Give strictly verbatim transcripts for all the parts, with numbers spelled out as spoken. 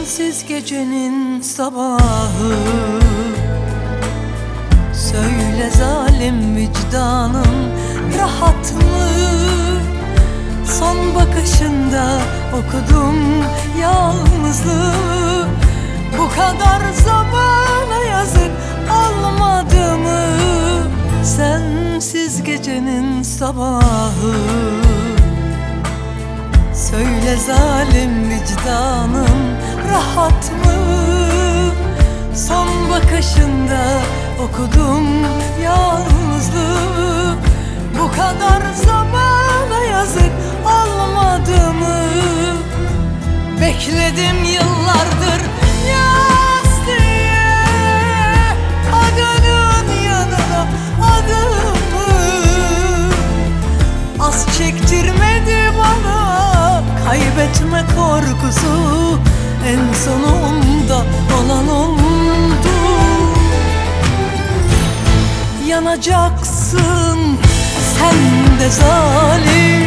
Sensiz gecenin sabahı, söyle zalim vicdanın rahat mı? Son bakışında okudum yalnızlığı. Bu kadar zamana yazık olmadı mı? Sensiz gecenin sabahı, söyle zalim vicdanın rahat mı? Son bakışında okudum yalnızlığı. Bu kadar zamana yazık olmadı mı? Bekledim yıllardır yaz diye, adının yanına adımı. Az çektirmedi bana kaybetme korkusu, en sonunda olan oldu. Yanacaksın sen de zalim,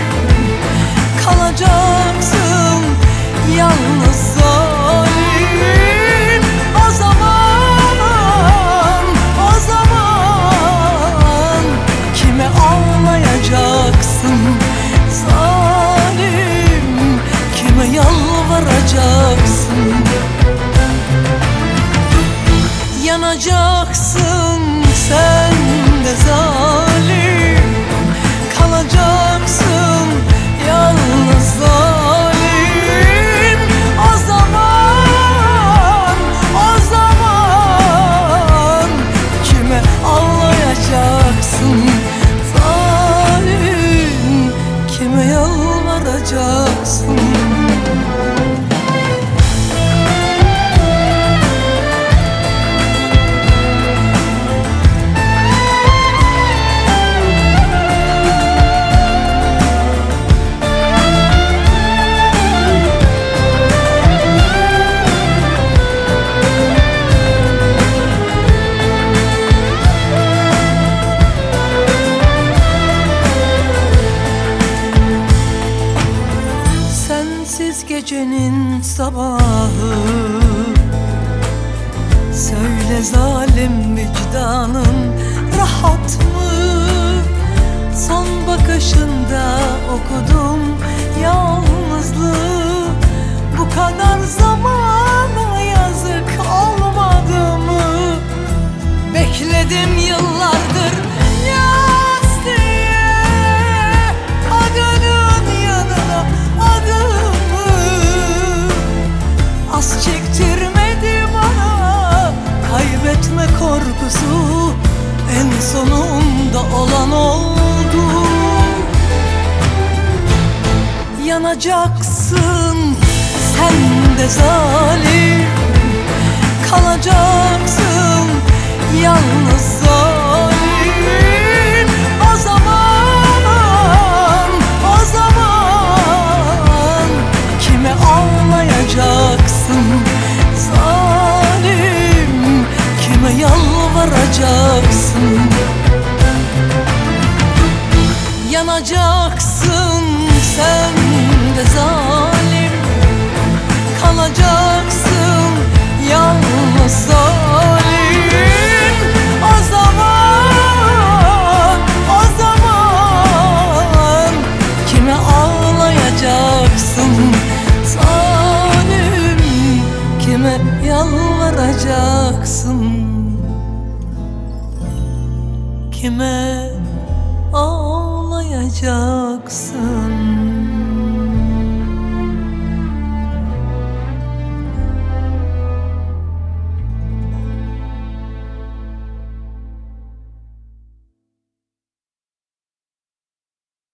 kalacaksın yalnız zalim. O zaman, o zaman kime ağlayacaksın zalim, kime yalvaracaksın? Yanacaksın sen de zalim, kalacaksın yalnız zalim. O zaman, o zaman kime ağlayacaksın zalim, kime yalvaracaksın? Sensiz gecenin sabahı, söyle zalim vicdanın rahat mı? Son bakışında okudum yalnızlığı. Bu kadar zamana yazık olmadı mı? Bekledim yıllardır yaz diye, adının yanına adımı. Az çektirmedi bana kaybetme korkusu, en sonunda olan oldu. Yanacaksın sen de zalim, kalacaksın yalnız zalim. O zaman, o zaman kime ağlayacaksın zalim, kime yalvaracaksın? Yanacaksın sen de zalim, kalacaksın yalnız zalim. O zaman, o zaman kime ağlayacaksın zalim, kime yalvaracaksın? Kime ağlayacaksın?